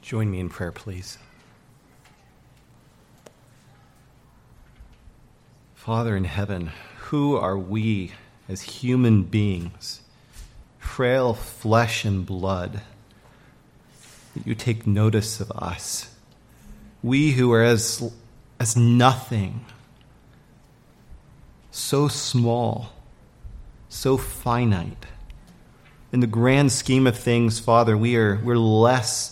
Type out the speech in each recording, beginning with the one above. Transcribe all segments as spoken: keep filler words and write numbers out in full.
Join me in prayer, please. Father in heaven, who are we as human beings, frail flesh and blood, that you take notice of us? We who are as, as nothing, so small, so finite. In the grand scheme of things, Father, we are we're less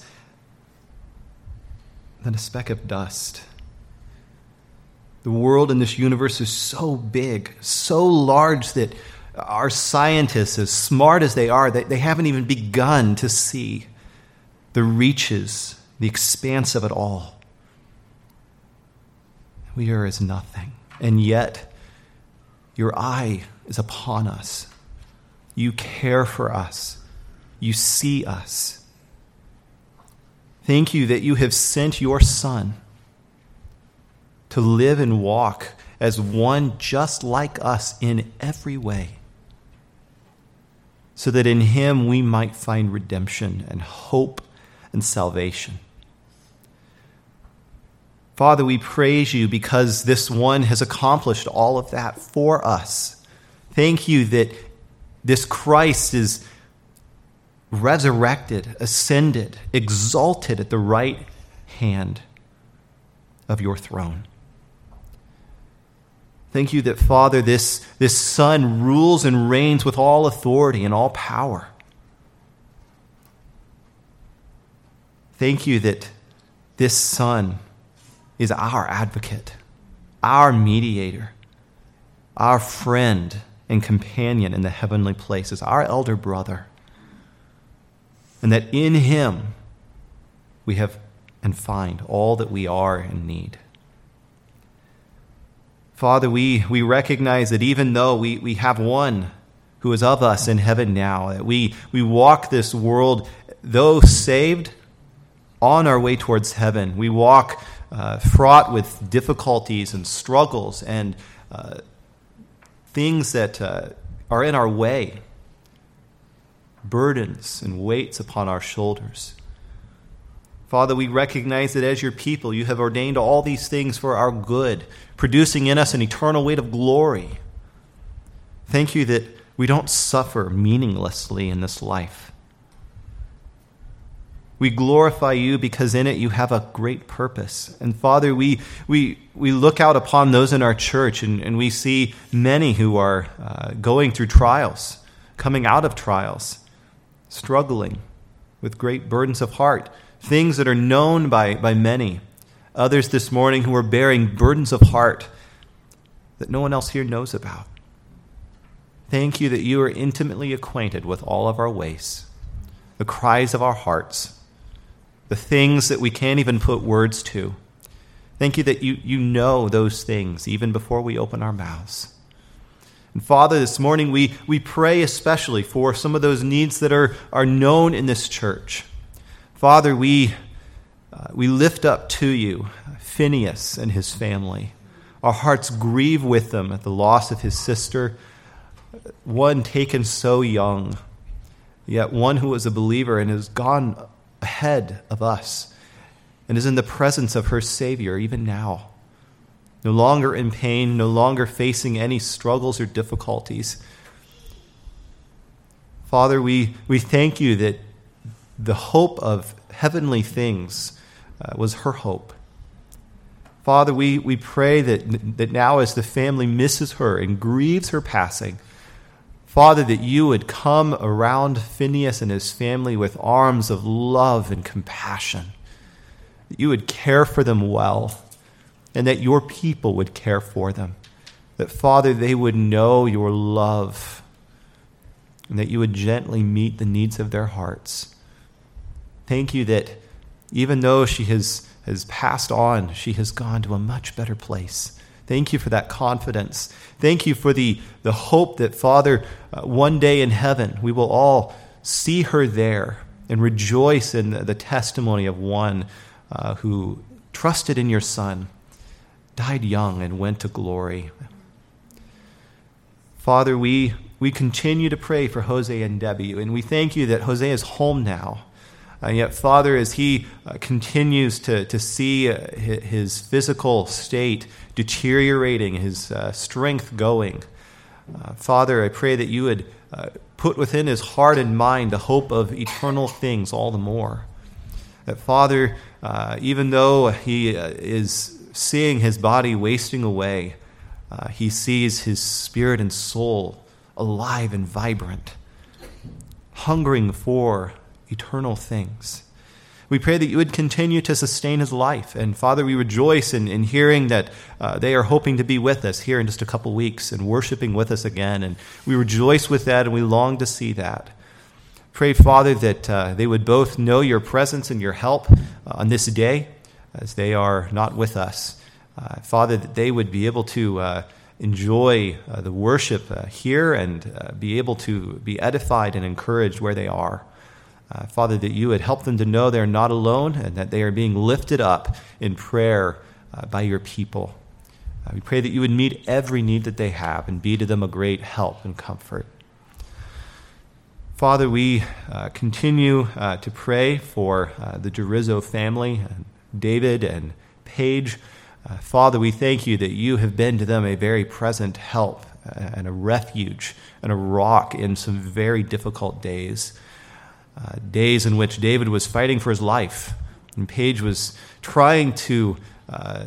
than a speck of dust. The world in this universe is so big, so large that our scientists, as smart as they are, they, they haven't even begun to see the reaches, the expanse of it all. We are as nothing, and yet your eye is upon us. You care for us. You see us. Thank you that you have sent your Son to live and walk as one just like us in every way, so that in him we might find redemption and hope and salvation. Father, we praise you because this one has accomplished all of that for us. Thank you that this Christ is resurrected, ascended, exalted at the right hand of your throne. Thank you that, Father, this, this Son rules and reigns with all authority and all power. Thank you that this Son is our advocate, our mediator, our friend and companion in the heavenly places, our elder brother. And that in him we have and find all that we are and need. Father, we, we recognize that even though we, we have one who is of us in heaven now, that we, we walk this world, though saved, on our way towards heaven. We walk uh, fraught with difficulties and struggles and uh, things that uh, are in our way, burdens and weights upon our shoulders. Father, we recognize that as your people, you have ordained all these things for our good, producing in us an eternal weight of glory. Thank you that we don't suffer meaninglessly in this life. We glorify you because in it you have a great purpose. And Father, we we we look out upon those in our church and, and we see many who are uh, going through trials, coming out of trials, struggling with great burdens of heart, things that are known by, by many. Others this morning who are bearing burdens of heart that no one else here knows about. Thank you that you are intimately acquainted with all of our ways, the cries of our hearts, the things that we can't even put words to. Thank you that you, you know those things even before we open our mouths. And Father, this morning we, we pray especially for some of those needs that are, are known in this church. Father, we, uh, we lift up to you Phineas and his family. Our hearts grieve with them at the loss of his sister, one taken so young, yet one who was a believer and has gone ahead of us and is in the presence of her Savior even now. No longer in pain, no longer facing any struggles or difficulties. Father, we, we thank you that the hope of heavenly things uh, was her hope. Father, we, we pray that, that now as the family misses her and grieves her passing, Father, that you would come around Phineas and his family with arms of love and compassion, that you would care for them well, and that your people would care for them, that, Father, they would know your love, and that you would gently meet the needs of their hearts. Thank you that even though she has, has passed on, she has gone to a much better place. Thank you for that confidence. Thank you for the, the hope that, Father, uh, one day in heaven we will all see her there and rejoice in the, the testimony of one uh, who trusted in your Son, died young, and went to glory. Father, we, we continue to pray for Jose and Debbie, and we thank you that Jose is home now. And yet, Father, as he uh, continues to, to see uh, his physical state deteriorating, his uh, strength going, uh, Father, I pray that you would uh, put within his heart and mind the hope of eternal things all the more. That, Father, uh, even though he uh, is seeing his body wasting away, uh, he sees his spirit and soul alive and vibrant, hungering for eternal things. We pray that you would continue to sustain his life. And Father, we rejoice in, in hearing that uh, they are hoping to be with us here in just a couple weeks and worshiping with us again. And we rejoice with that, and we long to see that. Pray, Father, that uh, they would both know your presence and your help uh, on this day as they are not with us. Uh, Father, that they would be able to uh, enjoy uh, the worship uh, here and uh, be able to be edified and encouraged where they are. Uh, Father, that you would help them to know they're not alone and that they are being lifted up in prayer uh, by your people. Uh, we pray that you would meet every need that they have and be to them a great help and comfort. Father, we uh, continue uh, to pray for uh, the Gerizzo family, and David and Paige. Uh, Father, we thank you that you have been to them a very present help and a refuge and a rock in some very difficult days. Uh, days in which David was fighting for his life, and Paige was trying to uh,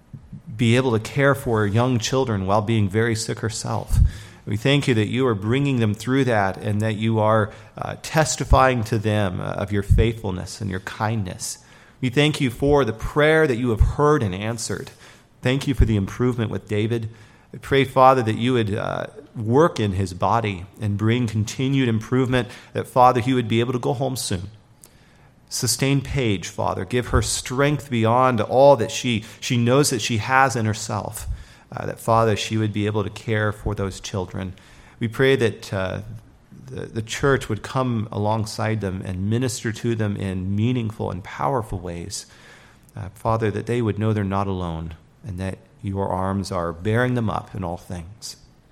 be able to care for young children while being very sick herself. We thank you that you are bringing them through that and that you are uh, testifying to them uh, of your faithfulness and your kindness. We thank you for the prayer that you have heard and answered. Thank you for the improvement with David. I pray, Father, that you would uh, work in his body and bring continued improvement, that, Father, he would be able to go home soon. Sustain Paige, Father. Give her strength beyond all that she, she knows that she has in herself, uh, that, Father, she would be able to care for those children. We pray that uh, the, the church would come alongside them and minister to them in meaningful and powerful ways. Uh, Father, that they would know they're not alone and that your arms are bearing them up in all things.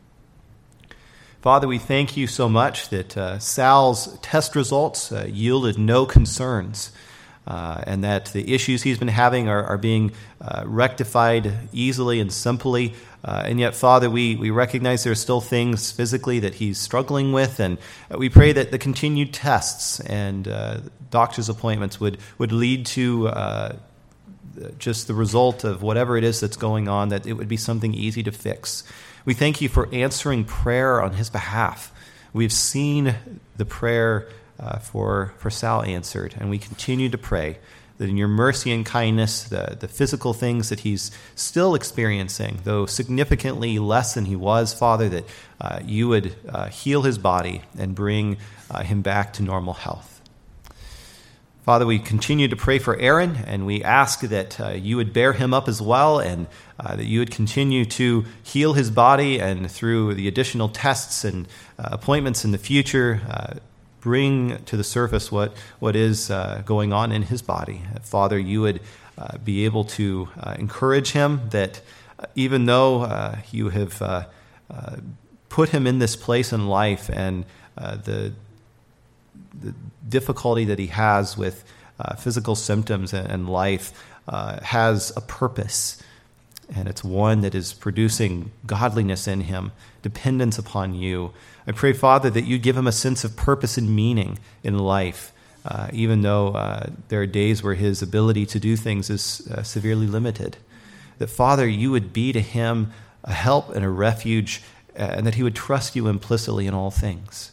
Father, we thank you so much that uh, Sal's test results uh, yielded no concerns, uh, and that the issues he's been having are, are being uh, rectified easily and simply. Uh, and yet, Father, we, we recognize there are still things physically that he's struggling with, and we pray that the continued tests and uh, doctor's appointments would, would lead to uh, just the result of whatever it is that's going on, that it would be something easy to fix. We thank you for answering prayer on his behalf. We've seen the prayer uh, for, for Sal answered, and we continue to pray that in your mercy and kindness, the, the physical things that he's still experiencing, though significantly less than he was, Father, that uh, you would uh, heal his body and bring uh, him back to normal health. Father, we continue to pray for Aaron, and we ask that uh, you would bear him up as well, and uh, that you would continue to heal his body, and through the additional tests and uh, appointments in the future, uh, bring to the surface what, what is uh, going on in his body. Father, you would uh, be able to uh, encourage him that uh, even though uh, you have uh, uh, put him in this place in life, and uh, the the difficulty that he has with uh, physical symptoms and, and life uh, has a purpose, and it's one that is producing godliness in him, dependence upon you. I pray, Father, that you give him a sense of purpose and meaning in life, uh, even though uh, there are days where his ability to do things is uh, severely limited. That, Father, you would be to him a help and a refuge, uh, and that he would trust you implicitly in all things.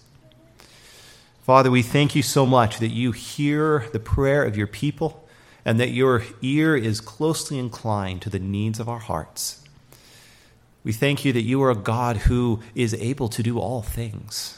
Father, we thank you so much that you hear the prayer of your people and that your ear is closely inclined to the needs of our hearts. We thank you that you are a God who is able to do all things,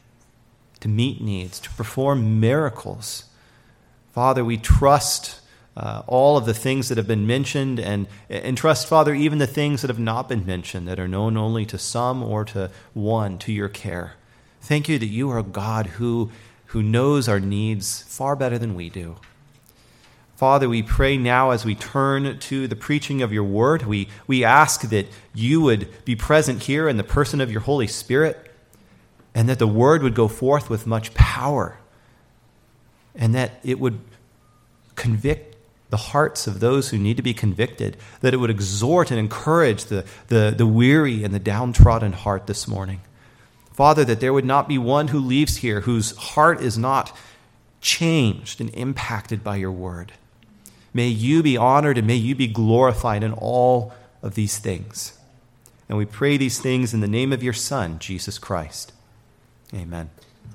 to meet needs, to perform miracles. Father, we trust uh, all of the things that have been mentioned, and, and trust, Father, even the things that have not been mentioned, that are known only to some or to one, to your care. Thank you that you are a God who, who knows our needs far better than we do. Father, we pray now as we turn to the preaching of your word, we, we ask that you would be present here in the person of your Holy Spirit, and that the word would go forth with much power, and that it would convict the hearts of those who need to be convicted, that it would exhort and encourage the, the, the weary and the downtrodden heart this morning. Father, that there would not be one who leaves here whose heart is not changed and impacted by your word. May you be honored and may you be glorified in all of these things. And we pray these things in the name of your Son, Jesus Christ. Amen.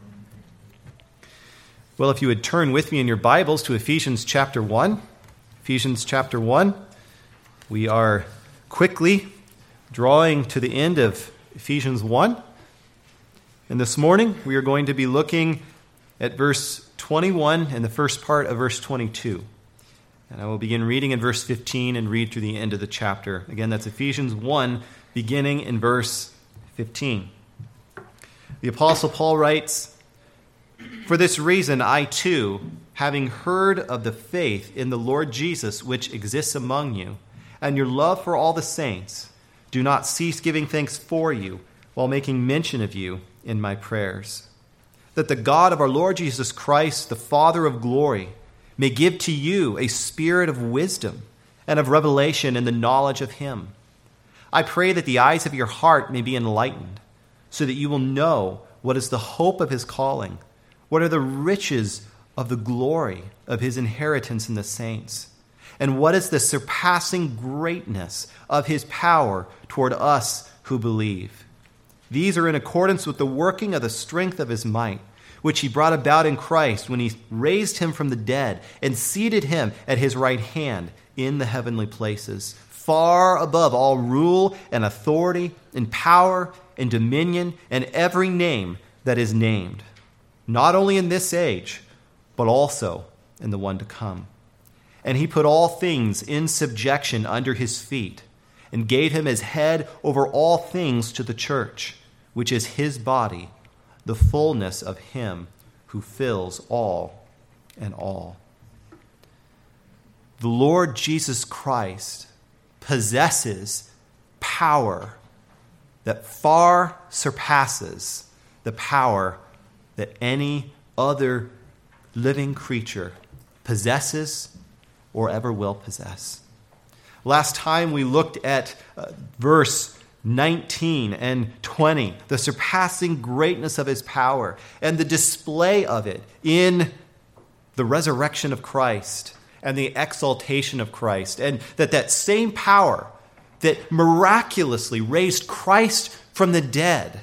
Well, if you would turn with me in your Bibles to Ephesians chapter one. Ephesians chapter one. We are quickly drawing to the end of Ephesians one. And this morning we are going to be looking at verse twenty-one and the first part of verse twenty-two. And I will begin reading in verse fifteen and read through the end of the chapter. Again, that's Ephesians one, beginning in verse fifteen. The Apostle Paul writes, "For this reason I too, having heard of the faith in the Lord Jesus which exists among you, and your love for all the saints, do not cease giving thanks for you, while making mention of you in my prayers, that the God of our Lord Jesus Christ, the Father of glory, may give to you a spirit of wisdom and of revelation in the knowledge of him. I pray that the eyes of your heart may be enlightened, so that you will know what is the hope of his calling, what are the riches of the glory of his inheritance in the saints, and what is the surpassing greatness of his power toward us who believe. These are in accordance with the working of the strength of his might, which he brought about in Christ when he raised him from the dead and seated him at his right hand in the heavenly places, far above all rule and authority and power and dominion and every name that is named, not only in this age, but also in the one to come. And he put all things in subjection under his feet, and gave him as head over all things to the church, which is his body, the fullness of him who fills all in all." The Lord Jesus Christ possesses power that far surpasses the power that any other living creature possesses or ever will possess. Last time we looked at uh, verse nineteen and twenty, the surpassing greatness of his power and the display of it in the resurrection of Christ and the exaltation of Christ, and that that same power that miraculously raised Christ from the dead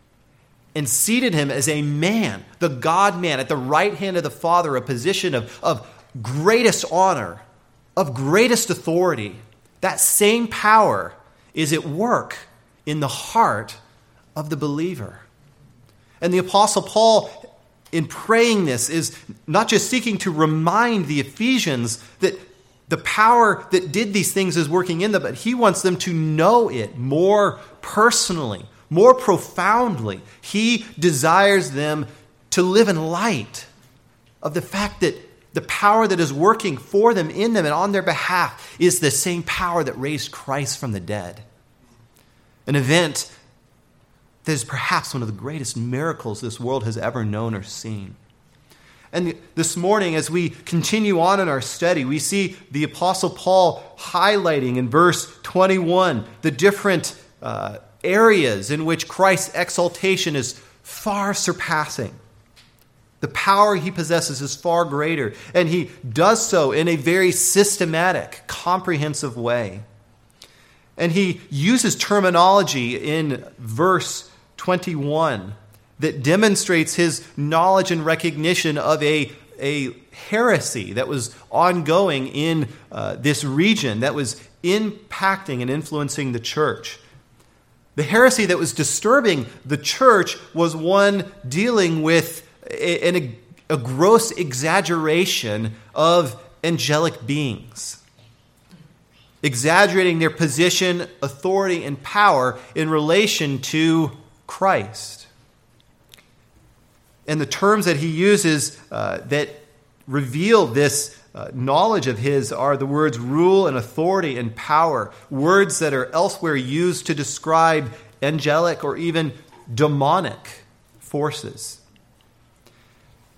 and seated him as a man, the God-man, at the right hand of the Father, a position of, of greatest honor, of greatest authority. That same power is at work in the heart of the believer. And the Apostle Paul, in praying this, is not just seeking to remind the Ephesians that the power that did these things is working in them, but he wants them to know it more personally, more profoundly. He desires them to live in light of the fact that the power that is working for them, in them, and on their behalf is the same power that raised Christ from the dead. An event that is perhaps one of the greatest miracles this world has ever known or seen. And this morning, as we continue on in our study, we see the Apostle Paul highlighting in verse twenty-one the different uh, areas in which Christ's exaltation is far surpassing. The power he possesses is far greater, and he does so in a very systematic, comprehensive way. And he uses terminology in verse twenty-one that demonstrates his knowledge and recognition of a, a heresy that was ongoing in uh, this region, that was impacting and influencing the church. The heresy that was disturbing the church was one dealing with a, a, a gross exaggeration of angelic beings, exaggerating their position, authority, and power in relation to Christ. And the terms that he uses uh, that reveal this uh, knowledge of his are the words rule and authority and power, words that are elsewhere used to describe angelic or even demonic forces.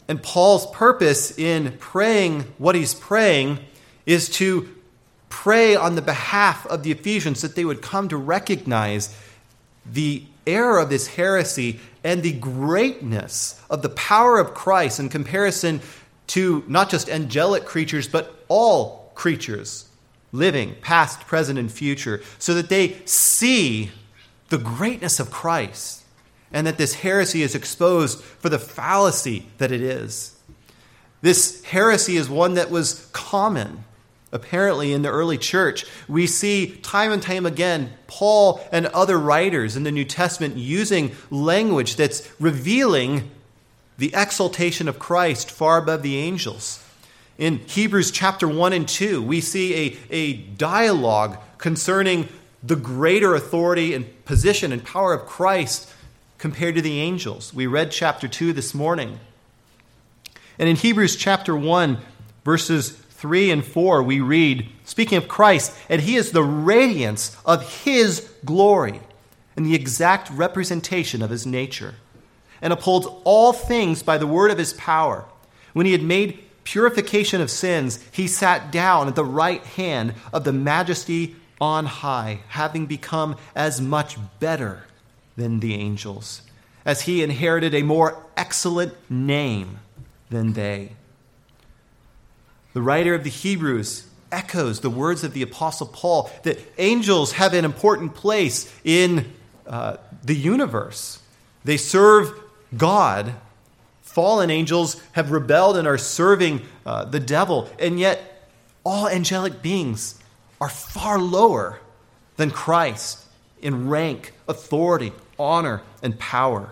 And Paul's purpose in praying what he's praying is to pray on the behalf of the Ephesians that they would come to recognize the error of this heresy and the greatness of the power of Christ in comparison to not just angelic creatures, but all creatures, living, past, present, and future, so that they see the greatness of Christ and that this heresy is exposed for the fallacy that it is. This heresy is one that was common, apparently, in the early church. We see time and time again Paul and other writers in the New Testament using language that's revealing the exaltation of Christ far above the angels. In Hebrews chapter one and two, we see a, a dialogue concerning the greater authority and position and power of Christ compared to the angels. We read chapter two this morning. And in Hebrews chapter one, verses three and four, we read, speaking of Christ, and he is the radiance of his glory and the exact representation of his nature, and upholds all things by the word of his power. When he had made purification of sins, he sat down at the right hand of the majesty on high, having become as much better than the angels, as he inherited a more excellent name than they. The writer of the Hebrews echoes the words of the Apostle Paul that angels have an important place in uh, the universe. They serve God. Fallen angels have rebelled and are serving uh, the devil, and yet all angelic beings are far lower than Christ in rank, authority, honor, and power.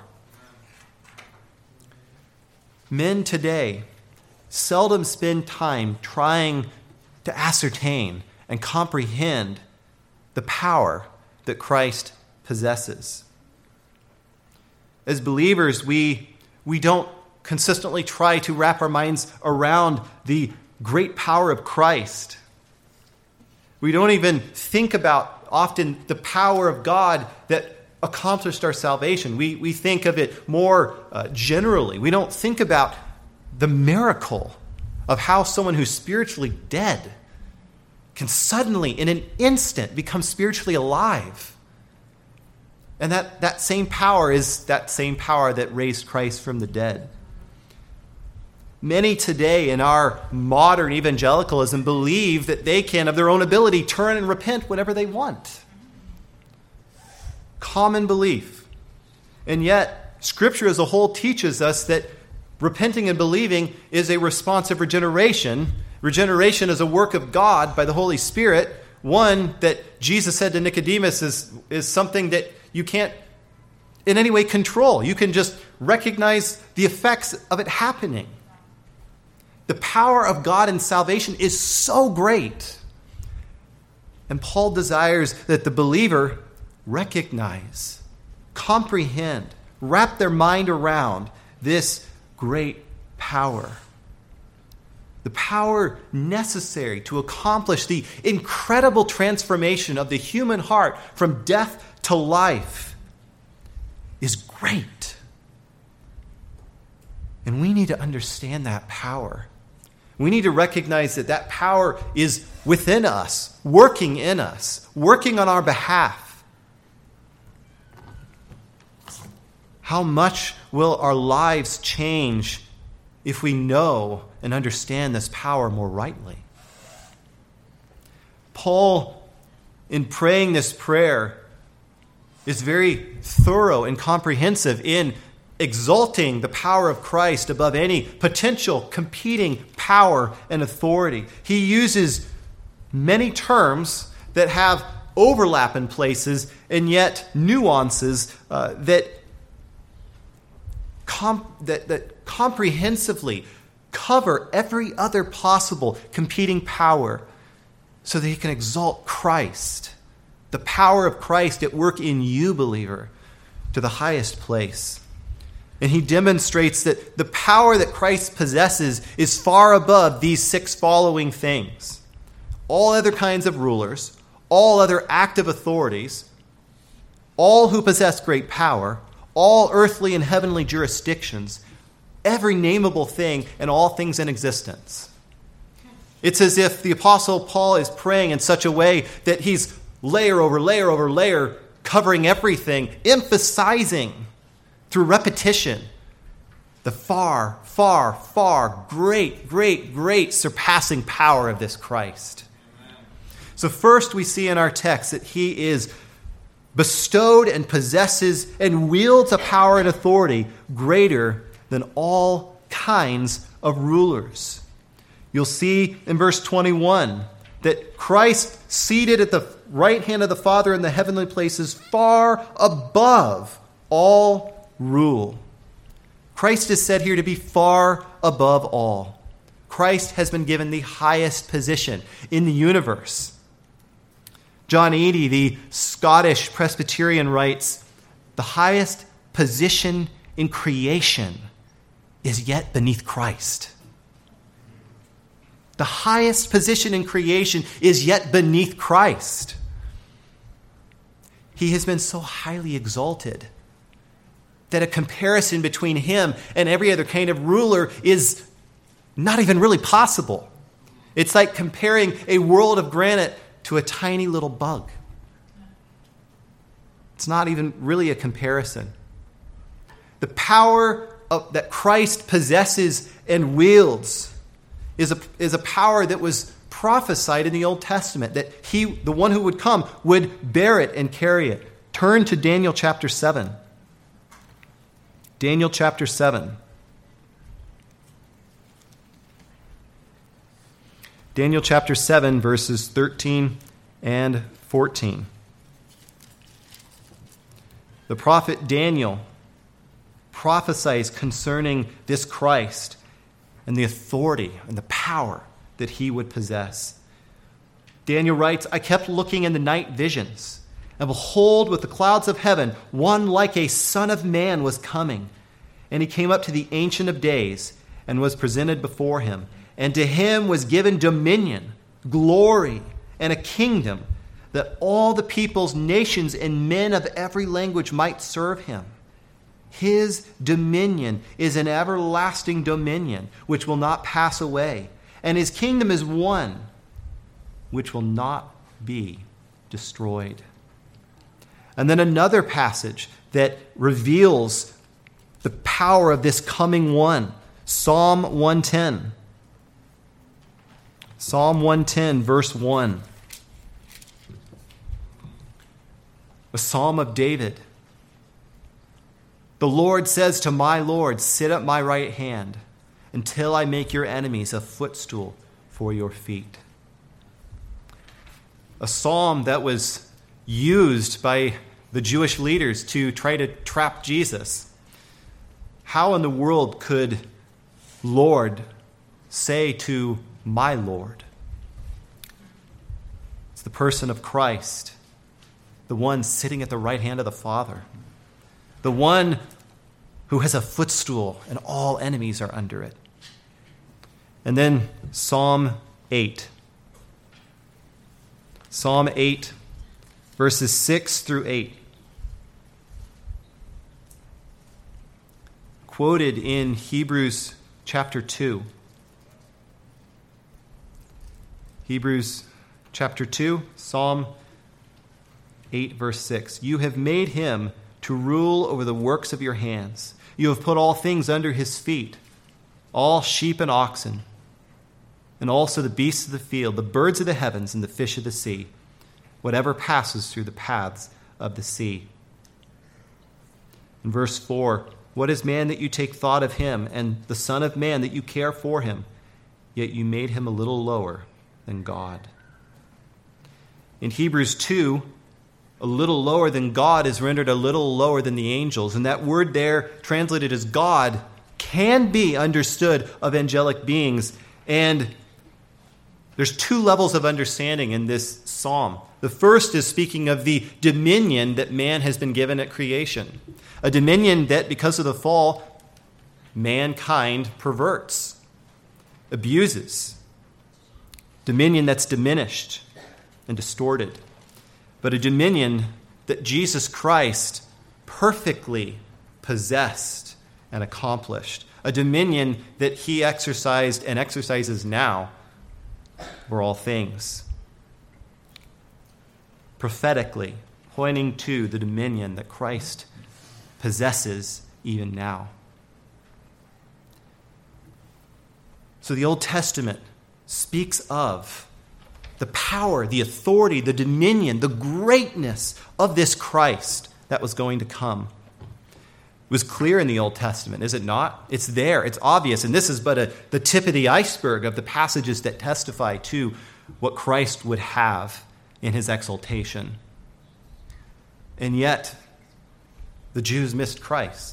Men today seldom spend time trying to ascertain and comprehend the power that Christ possesses. As believers, we, we don't consistently try to wrap our minds around the great power of Christ. We don't even think about often the power of God that accomplished our salvation. We, we think of it more uh, generally. We don't think about the miracle of how someone who's spiritually dead can suddenly, in an instant, become spiritually alive. And that, that same power is that same power that raised Christ from the dead. Many today in our modern evangelicalism believe that they can, of their own ability, turn and repent whenever they want. Common belief. And yet, Scripture as a whole teaches us that repenting and believing is a response of regeneration. Regeneration is a work of God by the Holy Spirit. One that Jesus said to Nicodemus is, is something that you can't in any way control. You can just recognize the effects of it happening. The power of God in salvation is so great. And Paul desires that the believer recognize, comprehend, wrap their mind around this great power. The power necessary to accomplish the incredible transformation of the human heart from death to life is great. And we need to understand that power. We need to recognize that that power is within us, working in us, working on our behalf. How much will our lives change if we know and understand this power more rightly? Paul, in praying this prayer, is very thorough and comprehensive in exalting the power of Christ above any potential competing power and authority. He uses many terms that have overlap in places and yet nuances uh, that, com- that, that comprehensively cover every other possible competing power so that he can exalt Christ, the power of Christ at work in you, believer, to the highest place. And he demonstrates that the power that Christ possesses is far above these six following things. All other kinds of rulers, all other active authorities, all who possess great power, all earthly and heavenly jurisdictions, every nameable thing and all things in existence. It's as if the Apostle Paul is praying in such a way that he's layer over layer over layer, covering everything, emphasizing through repetition the far, far, far great, great, great surpassing power of this Christ. Amen. So first we see in our text that he is bestowed and possesses and wields a power and authority greater than all kinds of rulers. You'll see in verse twenty-one that Christ, seated at the right hand of the Father in the heavenly places, far above all rule. Christ is said here to be far above all. Christ has been given the highest position in the universe. John Eadie, the Scottish Presbyterian, writes, "The highest position in creation is yet beneath Christ." The highest position in creation is yet beneath Christ. He has been so highly exalted that a comparison between him and every other kind of ruler is not even really possible. It's like comparing a world of granite to a tiny little bug. It's not even really a comparison. The power of, that Christ possesses and wields is a, is a power that was prophesied in the Old Testament, that he, the one who would come, would bear it and carry it. Turn to Daniel chapter seven. Daniel chapter seven. Daniel chapter seven, verses thirteen and fourteen. The prophet Daniel prophesies concerning this Christ and the authority and the power that he would possess. Daniel writes, "I kept looking in the night visions, and behold, with the clouds of heaven, one like a son of man was coming. And he came up to the Ancient of Days and was presented before him. And to him was given dominion, glory, and a kingdom, that all the peoples, nations, and men of every language might serve him. His dominion is an everlasting dominion, which will not pass away. And his kingdom is one, which will not be destroyed." And then another passage that reveals the power of this coming one, Psalm one ten. Psalm one ten, verse one. A psalm of David. "The Lord says to my Lord, sit at my right hand until I make your enemies a footstool for your feet." A psalm that was used by the Jewish leaders to try to trap Jesus. How in the world could Lord say to my Lord? It's the person of Christ, the one sitting at the right hand of the Father, the one who has a footstool and all enemies are under it. And then Psalm eight. Psalm eight, verses six through eight. Quoted in Hebrews chapter two. Hebrews chapter two, Psalm eight, verse six. "You have made him to rule over the works of your hands. You have put all things under his feet, all sheep and oxen, and also the beasts of the field, the birds of the heavens, and the fish of the sea, whatever passes through the paths of the sea." In verse four, "What is man that you take thought of him, and the son of man that you care for him? Yet you made him a little lower than God." In Hebrews two, a little lower than God is rendered a little lower than the angels. And that word there, translated as God, can be understood of angelic beings. And there's two levels of understanding in this psalm. The first is speaking of the dominion that man has been given at creation. A dominion that, because of the fall, mankind perverts, abuses. Dominion that's diminished and distorted. But a dominion that Jesus Christ perfectly possessed and accomplished, a dominion that he exercised and exercises now over all things. Prophetically, pointing to the dominion that Christ possesses even now. So the Old Testament speaks of the power, the authority, the dominion, the greatness of this Christ that was going to come. It was clear in the Old Testament, is it not? It's there, it's obvious, and this is but a, the tip of the iceberg of the passages that testify to what Christ would have in his exaltation. And yet, the Jews missed Christ.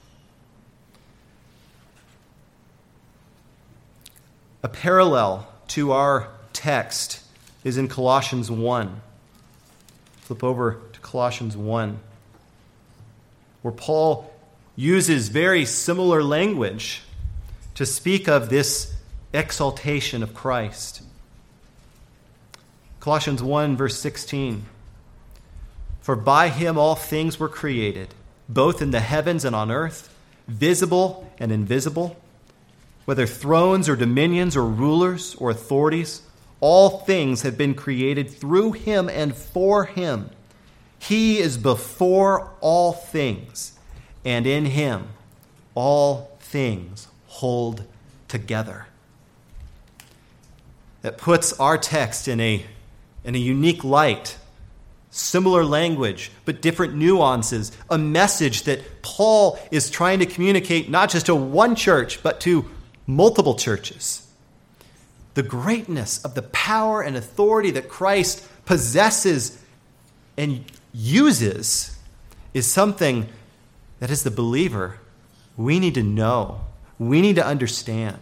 A parallel to our text is in Colossians one. Flip over to Colossians one, where Paul uses very similar language to speak of this exaltation of Christ. Colossians one, verse sixteen. For by him all things were created, both in the heavens and on earth, visible and invisible, whether thrones or dominions or rulers or authorities, all things have been created through him and for him. He is before all things, and in him all things hold together. That puts our text in a, in a unique light. Similar language, but different nuances. A message that Paul is trying to communicate not just to one church, but to multiple churches. The greatness of the power and authority that Christ possesses and uses is something that as the believer, we need to know. We need to understand.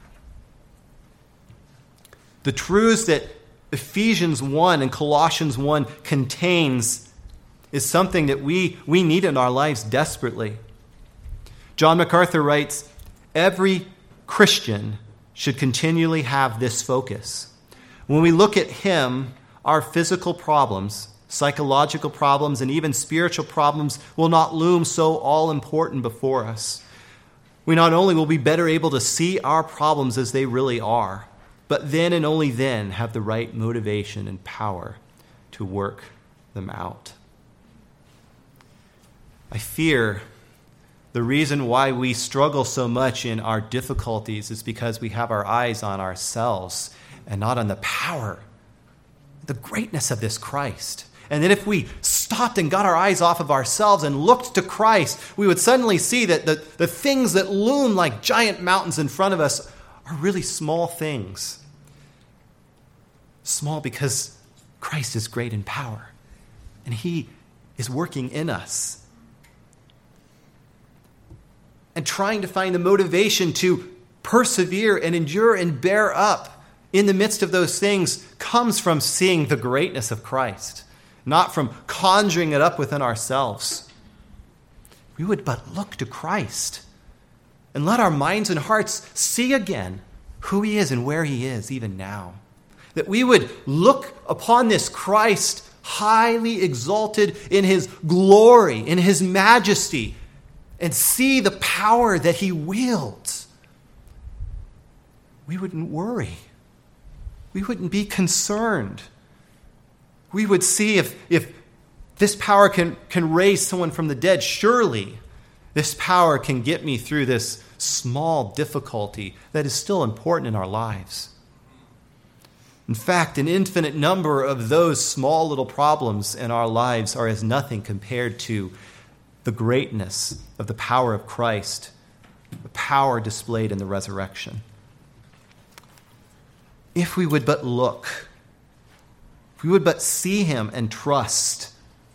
The truths that Ephesians one and Colossians one contains is something that we, we need in our lives desperately. John MacArthur writes, every Christian should continually have this focus. When we look at him, our physical problems, psychological problems, and even spiritual problems will not loom so all-important before us. We not only will be better able to see our problems as they really are, but then and only then have the right motivation and power to work them out. I fear the reason why we struggle so much in our difficulties is because we have our eyes on ourselves and not on the power, the greatness of this Christ. And that if we stopped and got our eyes off of ourselves and looked to Christ, we would suddenly see that the, the things that loom like giant mountains in front of us are really small things. Small because Christ is great in power, and he is working in us. And trying to find the motivation to persevere and endure and bear up in the midst of those things comes from seeing the greatness of Christ, not from conjuring it up within ourselves. We would but look to Christ and let our minds and hearts see again who he is and where he is even now. That we would look upon this Christ highly exalted in his glory, in his majesty, and see the power that he wields. We wouldn't worry. We wouldn't be concerned. We would see if, if this power can, can raise someone from the dead. Surely this power can get me through this small difficulty that is still important in our lives. In fact, an infinite number of those small little problems in our lives are as nothing compared to the greatness of the power of Christ, the power displayed in the resurrection. If we would but look, if we would but see him and trust,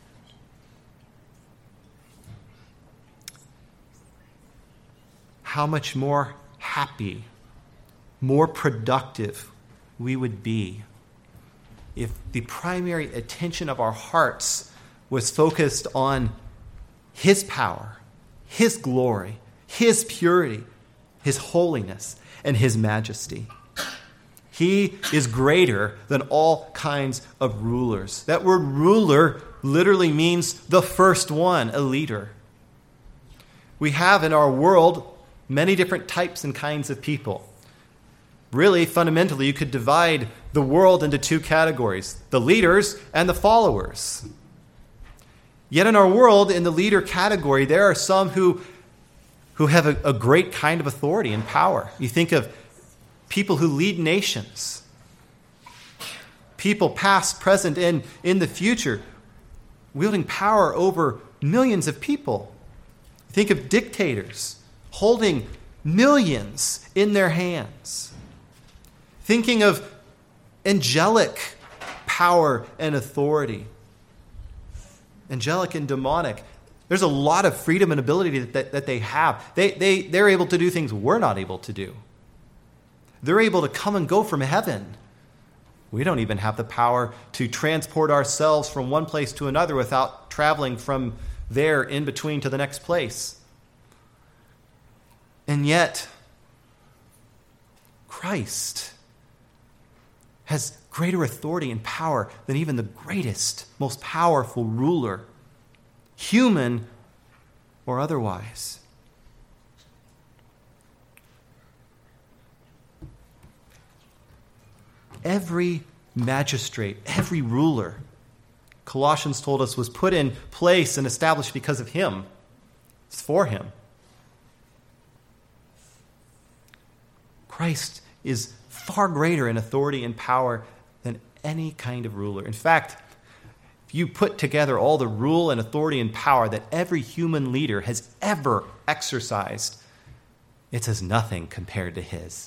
how much more happy, more productive we would be if the primary attention of our hearts was focused on his power, his glory, his purity, his holiness, and his majesty. He is greater than all kinds of rulers. That word ruler literally means the first one, a leader. We have in our world many different types and kinds of people. Really, fundamentally, you could divide the world into two categories, the leaders and the followers. Yet in our world, in the leader category, there are some who, who have a, a great kind of authority and power. You think of people who lead nations, people past, present, and in the future, wielding power over millions of people. Think of dictators holding millions in their hands. Thinking of angelic power and authority. Angelic and demonic. There's a lot of freedom and ability that, that, that they have. They, they, they're able to do things we're not able to do. They're able to come and go from heaven. We don't even have the power to transport ourselves from one place to another without traveling from there in between to the next place. And yet, Christ has greater authority and power than even the greatest, most powerful ruler, human or otherwise. Every magistrate, every ruler, Colossians told us, was put in place and established because of him. It's for him. Christ is far greater in authority and power than any kind of ruler. In fact, if you put together all the rule and authority and power that every human leader has ever exercised, it's as nothing compared to his.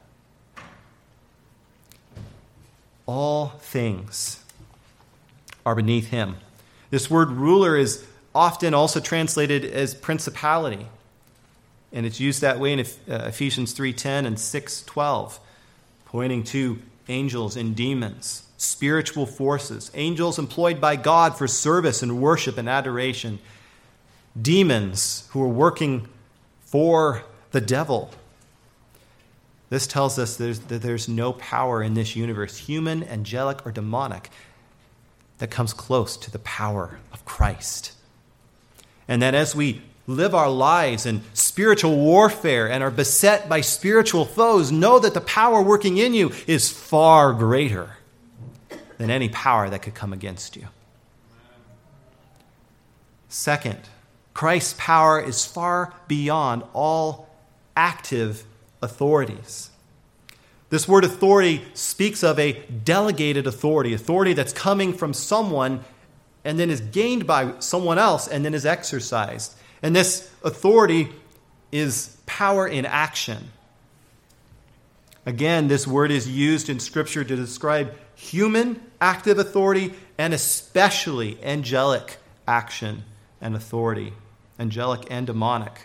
All things are beneath him. This word ruler is often also translated as principality. And it's used that way in Ephesians three ten and six twelve, pointing to angels and demons, spiritual forces, angels employed by God for service and worship and adoration, demons who are working for the devil. This tells us there's, that there's no power in this universe, human, angelic, or demonic, that comes close to the power of Christ. And that as we live our lives in spiritual warfare and are beset by spiritual foes, know that the power working in you is far greater than any power that could come against you. Second, Christ's power is far beyond all active authorities. This word authority speaks of a delegated authority, authority that's coming from someone and then is gained by someone else and then is exercised. And this authority is power in action. Again, this word is used in Scripture to describe human active authority and especially angelic action and authority, angelic and demonic.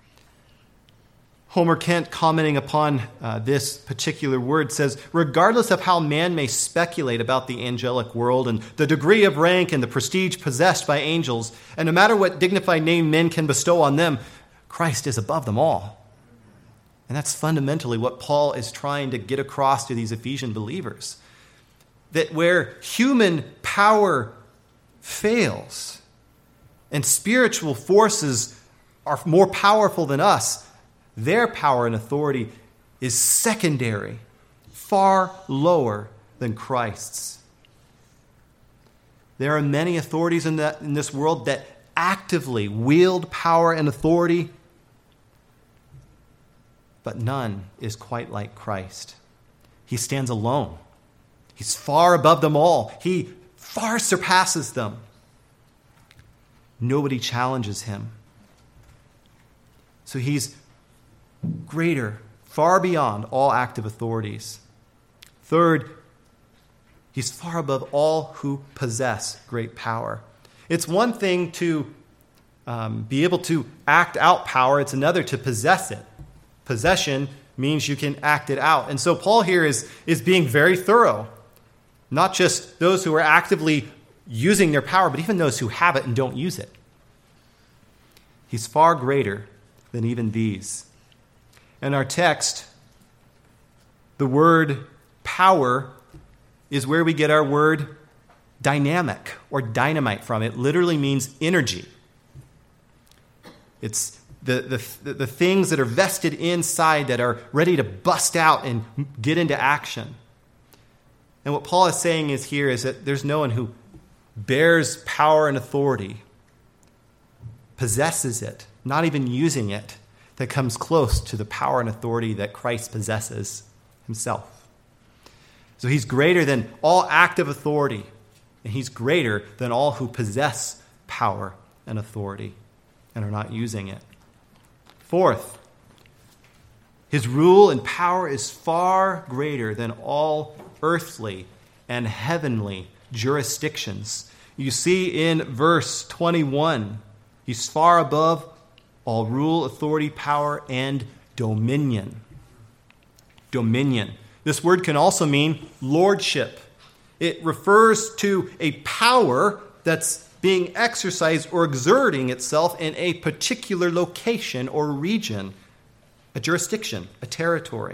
Homer Kent, commenting upon uh, this particular word, says, regardless of how man may speculate about the angelic world and the degree of rank and the prestige possessed by angels, and no matter what dignified name men can bestow on them, Christ is above them all. And that's fundamentally what Paul is trying to get across to these Ephesian believers. That where human power fails and spiritual forces are more powerful than us, their power and authority is secondary, far lower than Christ's. There are many authorities in, that, in this world that actively wield power and authority, but none is quite like Christ. He stands alone. He's far above them all. He far surpasses them. Nobody challenges him. So he's greater, far beyond all active authorities. Third, he's far above all who possess great power. It's one thing to um, be able to act out power. It's another to possess it. Possession means you can act it out. And so Paul here is, is being very thorough. Not just those who are actively using their power, but even those who have it and don't use it. He's far greater than even these. In our text, the word power is where we get our word dynamic or dynamite from. It literally means energy. It's the, the, the things that are vested inside that are ready to bust out and get into action. And what Paul is saying is here is that there's no one who bears power and authority, possesses it, not even using it, that comes close to the power and authority that Christ possesses himself. So he's greater than all active authority, and he's greater than all who possess power and authority and are not using it. Fourth, his rule and power is far greater than all earthly and heavenly jurisdictions. You see in verse twenty-one, he's far above all rule, authority, power, and dominion. Dominion. This word can also mean lordship. It refers to a power that's being exercised or exerting itself in a particular location or region, a jurisdiction, a territory.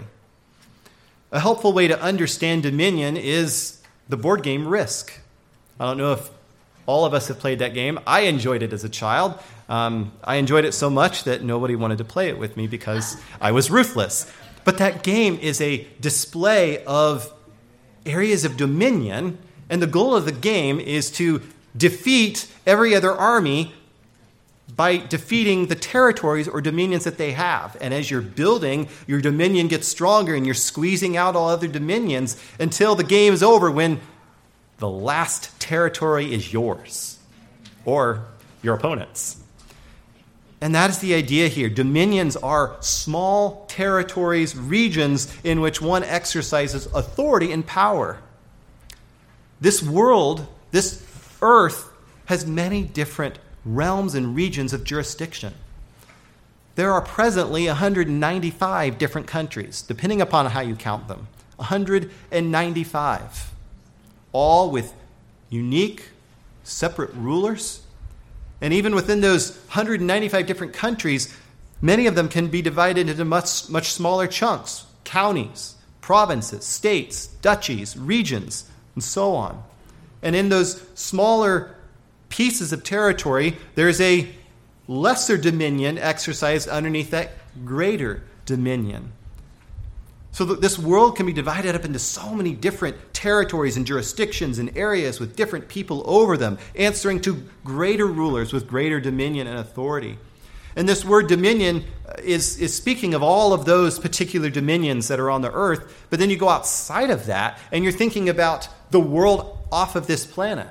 A helpful way to understand dominion is the board game Risk. I don't know if all of us have played that game. I enjoyed it as a child. Um, I enjoyed it so much that nobody wanted to play it with me because I was ruthless. But that game is a display of areas of dominion, and the goal of the game is to defeat every other army by defeating the territories or dominions that they have. And as you're building, your dominion gets stronger, and you're squeezing out all other dominions until the game is over when the last territory is yours or your opponent's. And that is the idea here. Dominions are small territories, regions in which one exercises authority and power. This world, this earth, has many different realms and regions of jurisdiction. There are presently one hundred ninety-five different countries, depending upon how you count them. one hundred ninety-five. All with unique, separate rulers. And even within those one hundred ninety-five different countries, many of them can be divided into much, much smaller chunks, counties, provinces, states, duchies, regions, and so on. And in those smaller pieces of territory, there's a lesser dominion exercised underneath that greater dominion. So that this world can be divided up into so many different territories and jurisdictions and areas with different people over them, answering to greater rulers with greater dominion and authority. And this word dominion is, is speaking of all of those particular dominions that are on the earth, but then you go outside of that and you're thinking about the world off of this planet.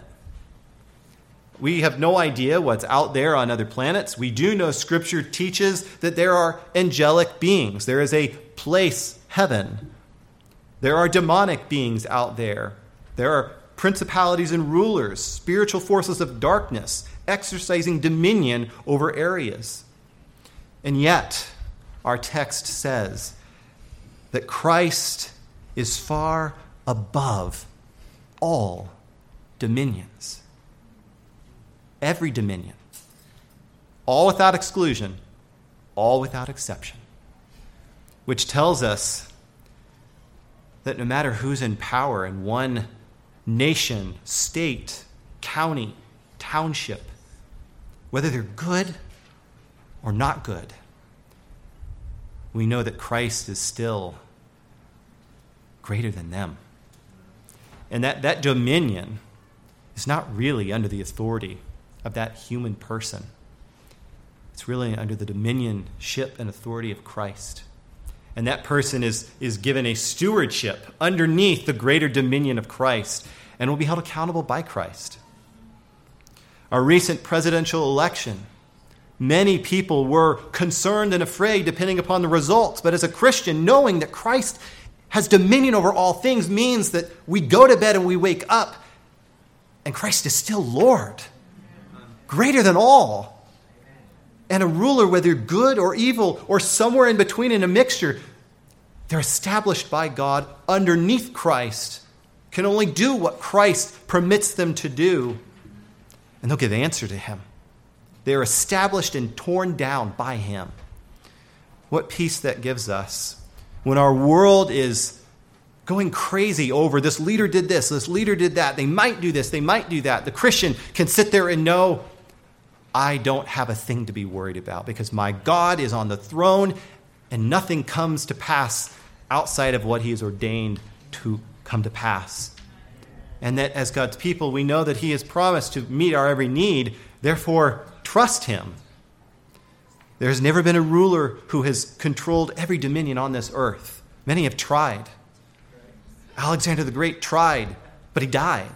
We have no idea what's out there on other planets. We do know Scripture teaches that there are angelic beings. There is a place, heaven. There are demonic beings out there. There are principalities and rulers, spiritual forces of darkness, exercising dominion over areas. And yet, our text says that Christ is far above all dominions. Every dominion. All without exclusion. All without exception. Which tells us that no matter who's in power in one nation, state, county, township, whether they're good or not good, we know that Christ is still greater than them. And that, that dominion is not really under the authority of that human person. It's really under the dominionship and authority of Christ. And that person is, is given a stewardship underneath the greater dominion of Christ and will be held accountable by Christ. Our recent presidential election, many people were concerned and afraid depending upon the results. But as a Christian, knowing that Christ has dominion over all things means that we go to bed and we wake up and Christ is still Lord, greater than all. And a ruler, whether good or evil or somewhere in between in a mixture, they're established by God underneath Christ, can only do what Christ permits them to do, and they'll give answer to him. They are established and torn down by him. What peace that gives us when our world is going crazy over this leader did this, this leader did that, they might do this, they might do that. The Christian can sit there and know, I don't have a thing to be worried about because my God is on the throne and nothing comes to pass outside of what he has ordained to come to pass. And that as God's people, we know that he has promised to meet our every need. Therefore, trust him. There's never been a ruler who has controlled every dominion on this earth. Many have tried. Alexander the Great tried, but he died.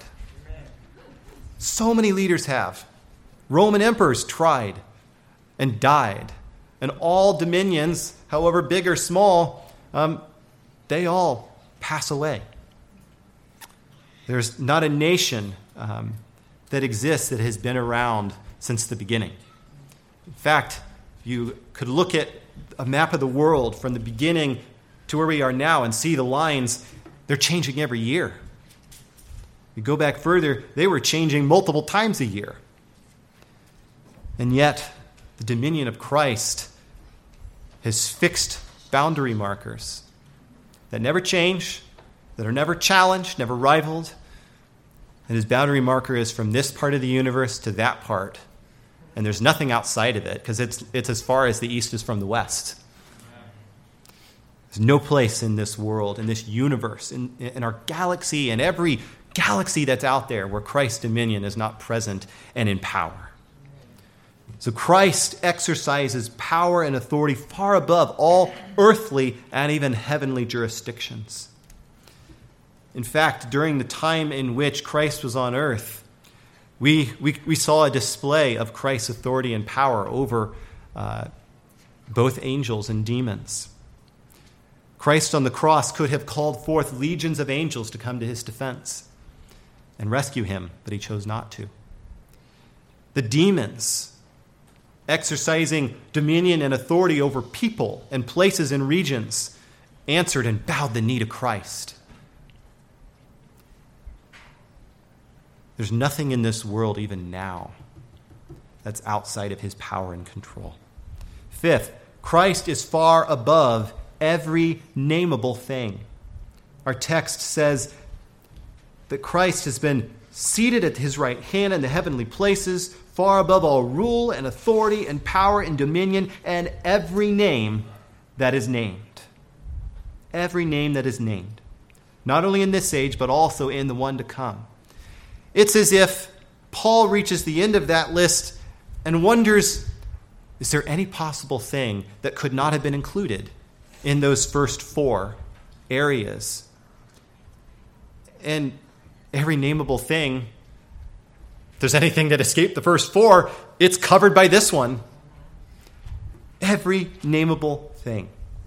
So many leaders have. Roman emperors tried and died. And all dominions, however big or small, um, they all pass away. There's not a nation um, that exists that has been around since the beginning. In fact, you could look at a map of the world from the beginning to where we are now and see the lines, they're changing every year. You go back further, they were changing multiple times a year. And yet, the dominion of Christ has fixed boundary markers that never change, that are never challenged, never rivaled. And his boundary marker is from this part of the universe to that part. And there's nothing outside of it, because it's, it's as far as the east is from the west. There's no place in this world, in this universe, in, in our galaxy, and every galaxy that's out there where Christ's dominion is not present and in power. So Christ exercises power and authority far above all earthly and even heavenly jurisdictions. In fact, during the time in which Christ was on earth, we, we, we saw a display of Christ's authority and power over uh, both angels and demons. Christ on the cross could have called forth legions of angels to come to his defense and rescue him, but he chose not to. The demons, exercising dominion and authority over people and places and regions, answered and bowed the knee to Christ. There's nothing in this world, even now, that's outside of his power and control. Fifth, Christ is far above every nameable thing. Our text says that Christ has been seated at his right hand in the heavenly places, far above all rule and authority and power and dominion and every name that is named. Every name that is named. Not only in this age, but also in the one to come. It's as if Paul reaches the end of that list and wonders, is there any possible thing that could not have been included in those first four areas? And every nameable thing, if there's anything that escaped the first four, it's covered by this one. Every nameable thing.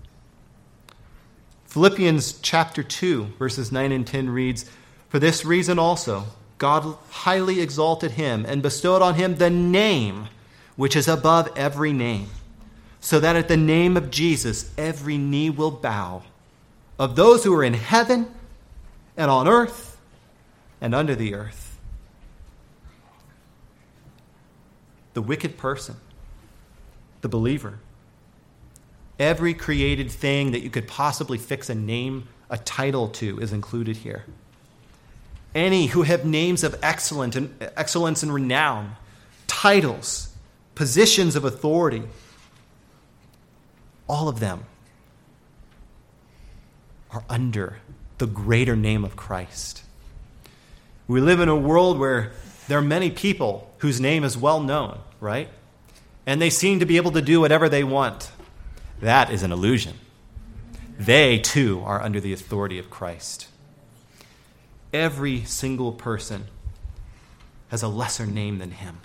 Philippians chapter two, verses nine and ten reads, "For this reason also, God highly exalted him and bestowed on him the name which is above every name, so that at the name of Jesus every knee will bow, of those who are in heaven and on earth and under the earth." The wicked person, the believer, every created thing that you could possibly fix a name, a title to, is included here. Any who have names of excellence and excellence and renown, titles, positions of authority, all of them are under the greater name of Christ. We live in a world where there are many people whose name is well known, right? And they seem to be able to do whatever they want. That is an illusion. They, too, are under the authority of Christ. Every single person has a lesser name than him.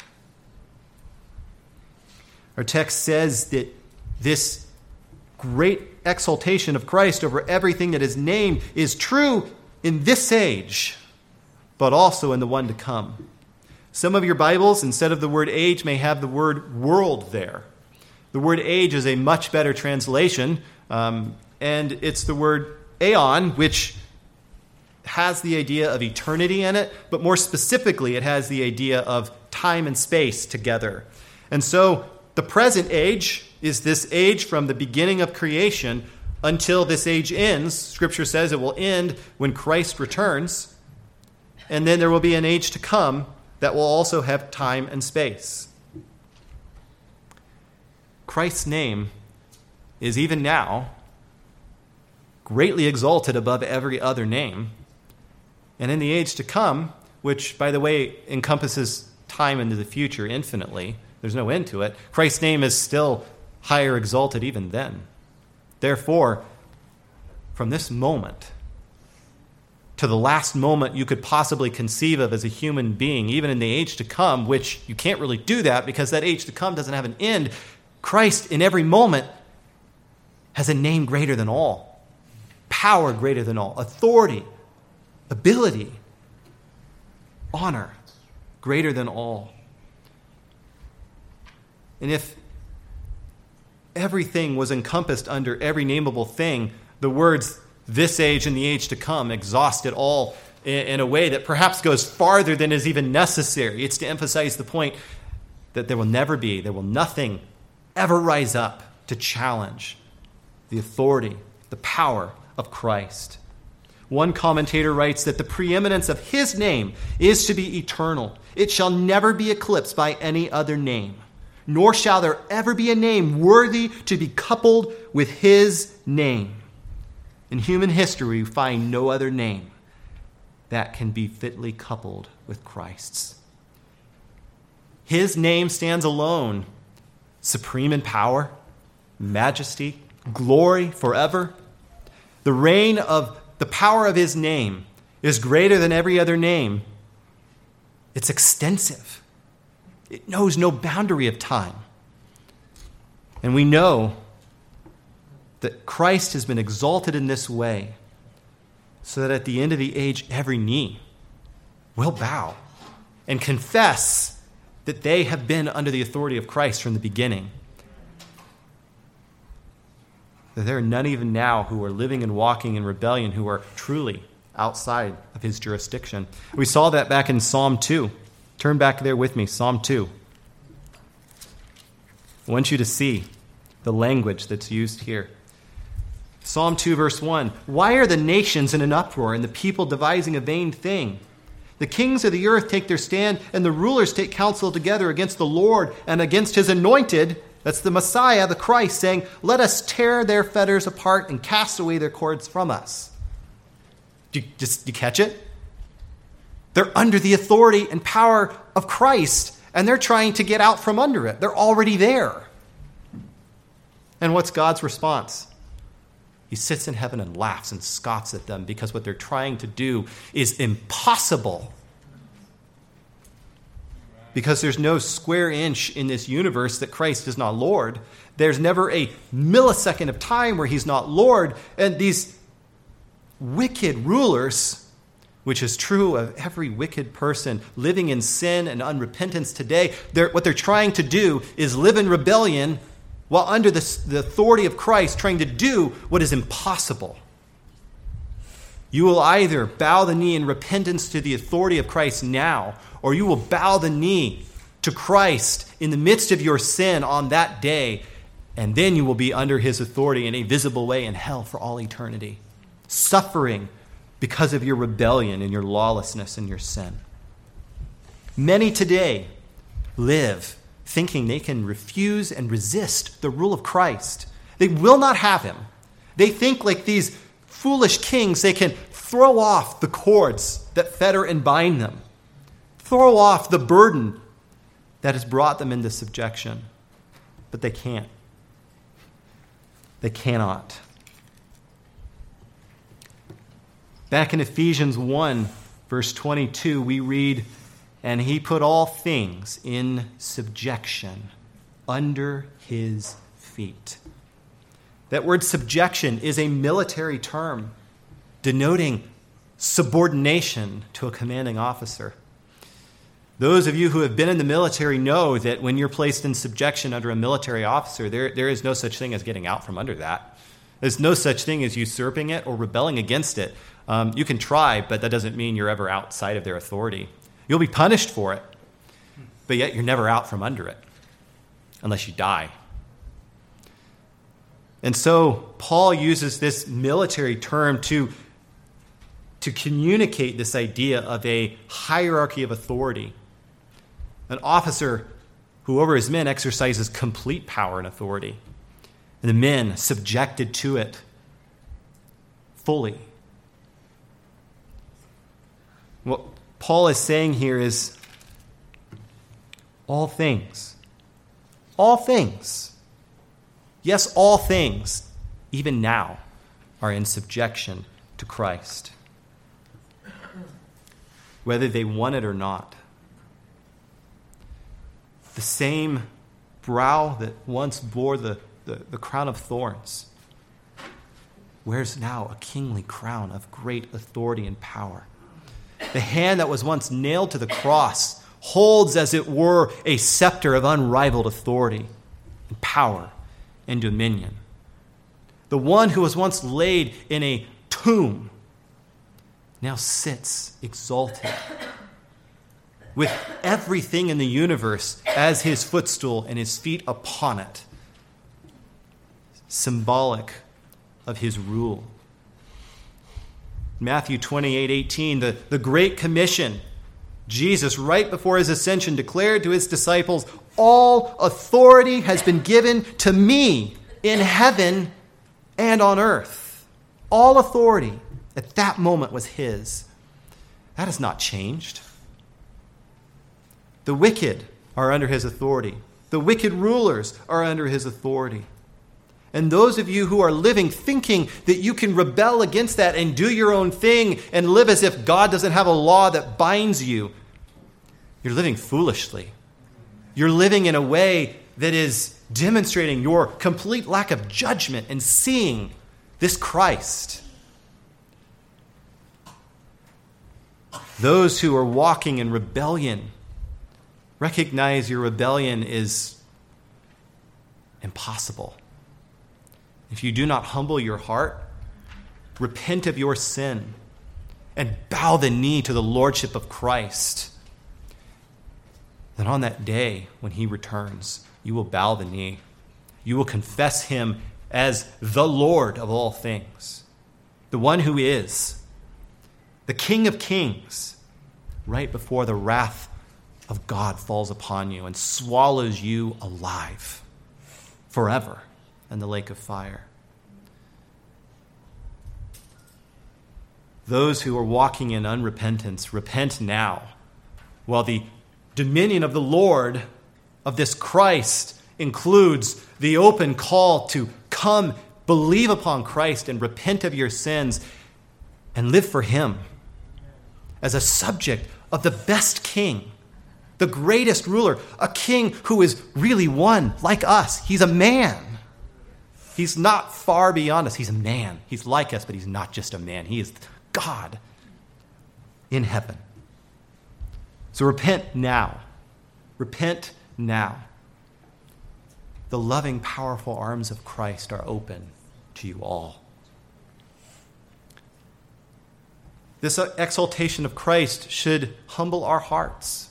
Our text says that this great exaltation of Christ over everything that is named is true in this age, but also in the one to come. Some of your Bibles, instead of the word age, may have the word world there. The word age is a much better translation, um, and it's the word aeon, which has the idea of eternity in it, but more specifically, it has the idea of time and space together. And so the present age is this age from the beginning of creation until this age ends. Scripture says it will end when Christ returns. And then there will be an age to come that will also have time and space. Christ's name is even now greatly exalted above every other name. And in the age to come, which, by the way, encompasses time into the future infinitely, there's no end to it, Christ's name is still higher exalted even then. Therefore, from this moment to the last moment you could possibly conceive of as a human being, even in the age to come, which you can't really do that because that age to come doesn't have an end, Christ in every moment has a name greater than all, power greater than all, authority, ability, honor greater than all. And if everything was encompassed under every nameable thing, the words this age and the age to come exhaust it all in a way that perhaps goes farther than is even necessary. It's to emphasize the point that there will never be, there will nothing ever rise up to challenge the authority, the power of Christ. One commentator writes that the preeminence of his name is to be eternal. It shall never be eclipsed by any other name, nor shall there ever be a name worthy to be coupled with his name. In human history, we find no other name that can be fitly coupled with Christ's. His name stands alone, supreme in power, majesty, glory forever. The reign of the power of his name is greater than every other name. It's extensive. It knows no boundary of time. And we know that Christ has been exalted in this way so that at the end of the age, every knee will bow and confess that they have been under the authority of Christ from the beginning. That there are none even now who are living and walking in rebellion who are truly outside of his jurisdiction. We saw that back in Psalm two. Turn back there with me, Psalm two. I want you to see the language that's used here. Psalm two, verse one. Why are the nations in an uproar and the people devising a vain thing? The kings of the earth take their stand and the rulers take counsel together against the Lord and against his anointed. That's the Messiah, the Christ, saying, let us tear their fetters apart and cast away their cords from us. Do you, just, do you catch it? They're under the authority and power of Christ, and they're trying to get out from under it. They're already there. And what's God's response? He sits in heaven and laughs and scoffs at them because what they're trying to do is impossible. Because there's no square inch in this universe that Christ is not Lord. There's never a millisecond of time where he's not Lord. And these wicked rulers, which is true of every wicked person living in sin and unrepentance today, they're, what they're trying to do is live in rebellion while under the, the authority of Christ, trying to do what is impossible. You will either bow the knee in repentance to the authority of Christ now, or you will bow the knee to Christ in the midst of your sin on that day, and then you will be under his authority in a visible way in hell for all eternity, suffering because of your rebellion and your lawlessness and your sin. Many today live thinking they can refuse and resist the rule of Christ. They will not have him. They think like these foolish kings, they can throw off the cords that fetter and bind them, throw off the burden that has brought them into subjection. But they can't. They cannot. Back in Ephesians one, verse twenty-two, we read, and he put all things in subjection under his feet. That word subjection is a military term denoting subordination to a commanding officer. Those of you who have been in the military know that when you're placed in subjection under a military officer, there, there is no such thing as getting out from under that. There's no such thing as usurping it or rebelling against it. Um, you can try, but that doesn't mean you're ever outside of their authority. You'll be punished for it, but yet you're never out from under it unless you die. And so Paul uses this military term to, to communicate this idea of a hierarchy of authority. An officer who over his men exercises complete power and authority, and the men subjected to it fully. What Paul is saying here is all things, all things, yes, all things, even now, are in subjection to Christ, whether they want it or not. The same brow that once bore the, the, the crown of thorns wears now a kingly crown of great authority and power. The hand that was once nailed to the cross holds, as it were, a scepter of unrivaled authority and power and dominion. The one who was once laid in a tomb now sits exalted with everything in the universe as his footstool and his feet upon it, symbolic of his rule. Matthew twenty-eight eighteen, the, the Great Commission, Jesus, right before his ascension, declared to his disciples, all authority has been given to me in heaven and on earth. All authority at that moment was his. That has not changed. The wicked are under his authority. The wicked rulers are under his authority. And those of you who are living thinking that you can rebel against that and do your own thing and live as if God doesn't have a law that binds you, you're living foolishly. You're living in a way that is demonstrating your complete lack of judgment and seeing this Christ. Those who are walking in rebellion recognize your rebellion is impossible. If you do not humble your heart, repent of your sin, and bow the knee to the lordship of Christ, then on that day when he returns, you will bow the knee. You will confess him as the Lord of all things, the one who is, the King of kings, right before the wrath of God falls upon you and swallows you alive forever in the lake of fire. Those who are walking in unrepentance, repent now, while the dominion of the Lord, of this Christ, includes the open call to come, believe upon Christ, and repent of your sins, and live for him as a subject of the best king, the greatest ruler, a king who is really one like us. He's a man. He's not far beyond us. He's a man. He's like us, but he's not just a man. He is God in heaven. So repent now. Repent now. The loving, powerful arms of Christ are open to you all. This exaltation of Christ should humble our hearts.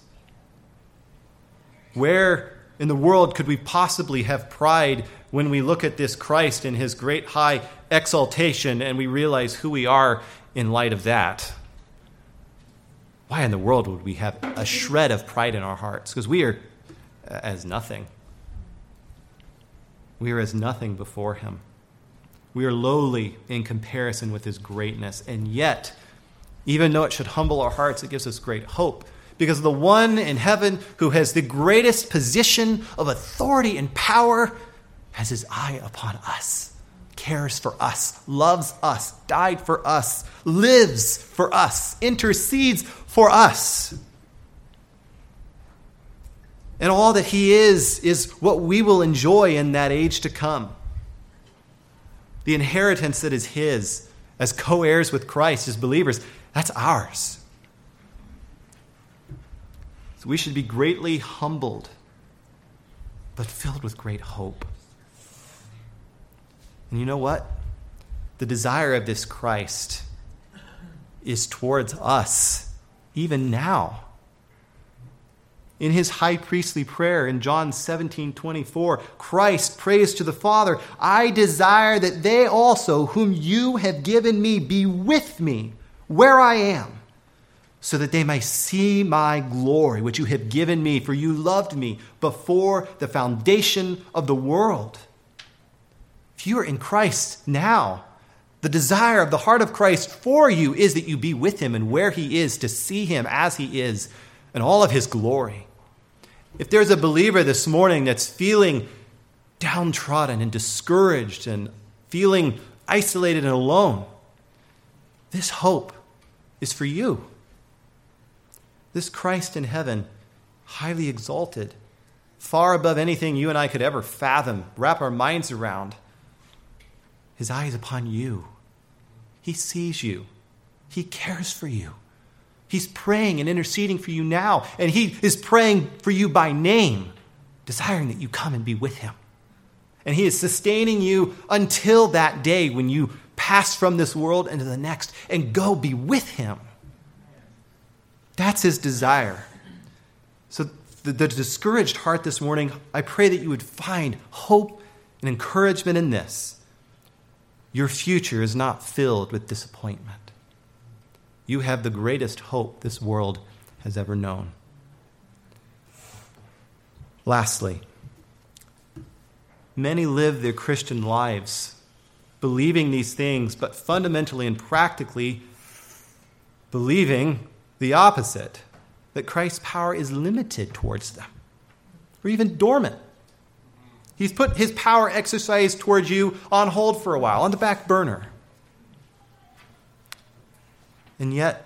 Where in the world could we possibly have pride when we look at this Christ in his great high exaltation and we realize who we are in light of that? Why in the world would we have a shred of pride in our hearts? Because we are as nothing. We are as nothing before him. We are lowly in comparison with his greatness. And yet, even though it should humble our hearts, it gives us great hope. Because the one in heaven who has the greatest position of authority and power has his eye upon us, cares for us, loves us, died for us, lives for us, intercedes for us. And all that he is, is what we will enjoy in that age to come. The inheritance that is his as co-heirs with Christ, as believers, that's ours. So we should be greatly humbled, but filled with great hope. And you know what? The desire of this Christ is towards us, even now. In his high priestly prayer in John seventeen twenty-four, Christ prays to the Father, I desire that they also, whom you have given me, be with me where I am, so that they may see my glory, which you have given me, for you loved me before the foundation of the world. If you are in Christ now, the desire of the heart of Christ for you is that you be with him and where he is, to see him as he is in all of his glory. If there's a believer this morning that's feeling downtrodden and discouraged and feeling isolated and alone, this hope is for you. This Christ in heaven, highly exalted, far above anything you and I could ever fathom, wrap our minds around. His eye is upon you. He sees you. He cares for you. He's praying and interceding for you now, and he is praying for you by name, desiring that you come and be with him. And he is sustaining you until that day when you pass from this world into the next and go be with him. That's his desire. So the, the discouraged heart this morning, I pray that you would find hope and encouragement in this. Your future is not filled with disappointment. You have the greatest hope this world has ever known. Lastly, many live their Christian lives believing these things, but fundamentally and practically believing the opposite, that Christ's power is limited towards them, or even dormant. He's put his power exercise towards you on hold for a while, on the back burner. And yet,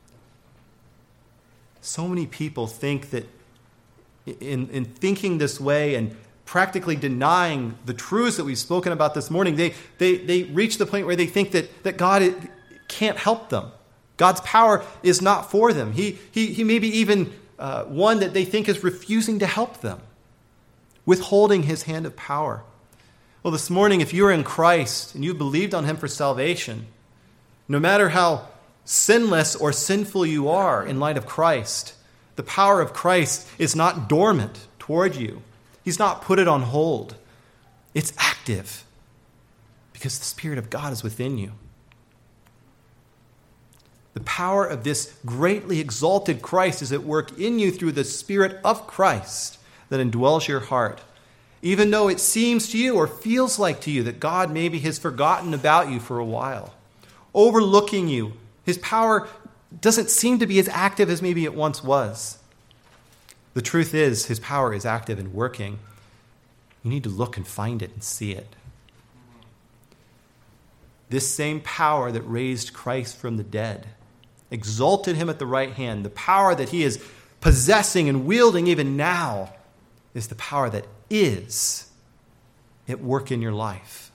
so many people think that in, in thinking this way and practically denying the truths that we've spoken about this morning, they, they, they reach the point where they think that, that God can't help them. God's power is not for them. He, he, he may be even uh, one that they think is refusing to help them, withholding his hand of power. Well, this morning, if you're in Christ and you believed on him for salvation, no matter how sinless or sinful you are in light of Christ, the power of Christ is not dormant toward you. He's not put it on hold. It's active because the Spirit of God is within you. The power of this greatly exalted Christ is at work in you through the Spirit of Christ that indwells your heart. Even though it seems to you or feels like to you that God maybe has forgotten about you for a while, overlooking you, his power doesn't seem to be as active as maybe it once was. The truth is, his power is active and working. You need to look and find it and see it. This same power that raised Christ from the dead, exalted him at the right hand, the power that he is possessing and wielding even now, is the power that is at work in your life.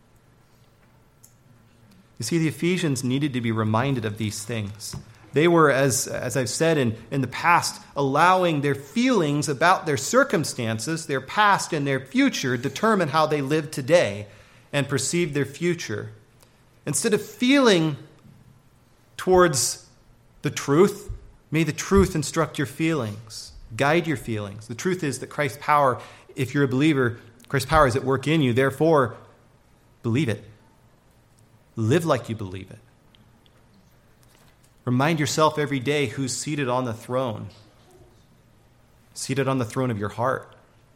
You see, the Ephesians needed to be reminded of these things. They were, as, as I've said in, in the past, allowing their feelings about their circumstances, their past and their future, determine how they live today and perceive their future. Instead of feeling towards the truth, may the truth instruct your feelings, guide your feelings. The truth is that Christ's power, if you're a believer, Christ's power is at work in you. Therefore, believe it. Live like you believe it. Remind yourself every day who's seated on the throne, seated on the throne of your heart,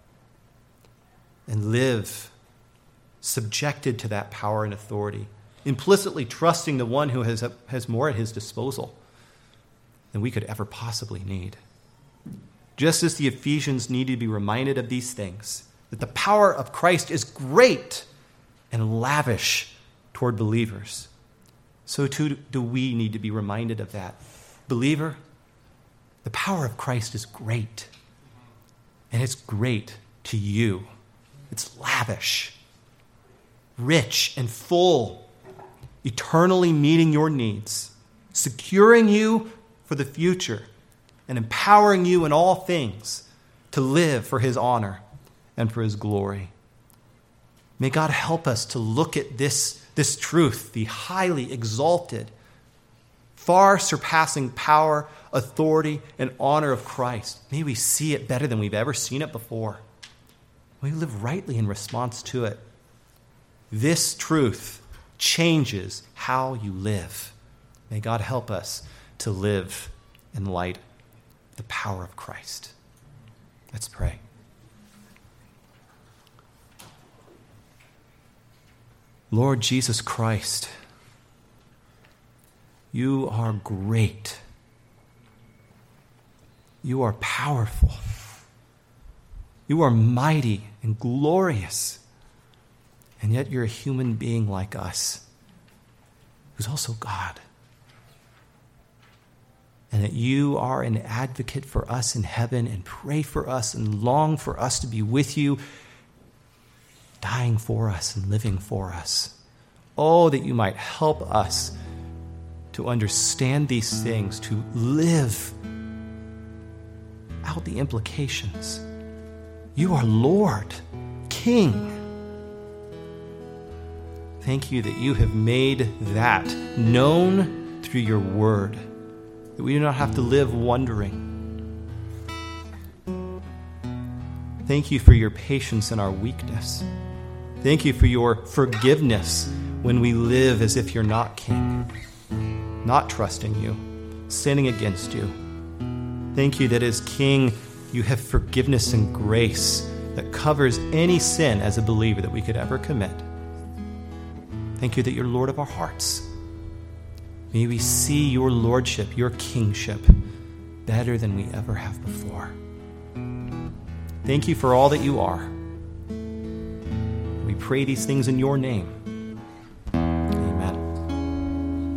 and live subjected to that power and authority, implicitly trusting the one who has, has more at his disposal than we could ever possibly need. Just as the Ephesians needed to be reminded of these things, that the power of Christ is great and lavish toward believers, so too do we need to be reminded of that. Believer, the power of Christ is great, and it's great to you. It's lavish, rich and full, eternally meeting your needs, securing you for the future, and empowering you in all things to live for his honor and for his glory. May God help us to look at this, this truth, the highly exalted, far surpassing power, authority, and honor of Christ. May we see it better than we've ever seen it before. May we live rightly in response to it. This truth changes how you live. May God help us to live in light of the power of Christ. Let's pray. Lord Jesus Christ, you are great. You are powerful. You are mighty and glorious. And yet you're a human being like us, who's also God. And that you are an advocate for us in heaven and pray for us and long for us to be with you, dying for us and living for us. Oh, that you might help us to understand these things, to live out the implications. You are Lord, King. Thank you that you have made that known through your word, that we do not have to live wondering. Thank you for your patience in our weakness. Thank you for your forgiveness when we live as if you're not King, not trusting you, sinning against you. Thank you that as King, you have forgiveness and grace that covers any sin as a believer that we could ever commit. Thank you that you're Lord of our hearts. May we see your lordship, your kingship, better than we ever have before. Thank you for all that you are. We pray these things in your name.